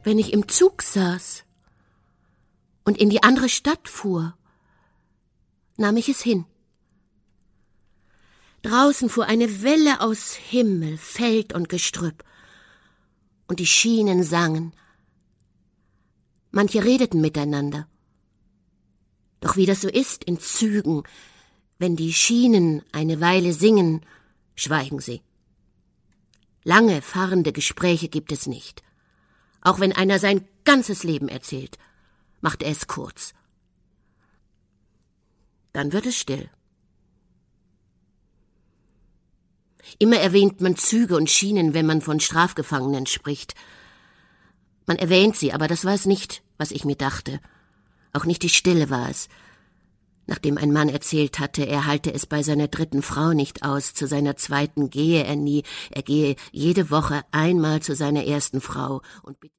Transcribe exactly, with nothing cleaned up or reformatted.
wenn ich im Zug saß und in die andere Stadt fuhr, nahm ich es hin. Draußen fuhr eine Welle aus Himmel, Feld und Gestrüpp, und die Schienen sangen. Manche redeten miteinander. Doch wie das so ist in Zügen, wenn die Schienen eine Weile singen, schweigen sie. Lange, fahrende Gespräche gibt es nicht. Auch wenn einer sein ganzes Leben erzählt, macht er es kurz. Dann wird es still. Immer erwähnt man Züge und Schienen, wenn man von Strafgefangenen spricht. Man erwähnt sie, aber das war es nicht, was ich mir dachte. Auch nicht die Stille war es. Nachdem ein Mann erzählt hatte, er halte es bei seiner dritten Frau nicht aus, zu seiner zweiten gehe er nie, er gehe jede Woche einmal zu seiner ersten Frau und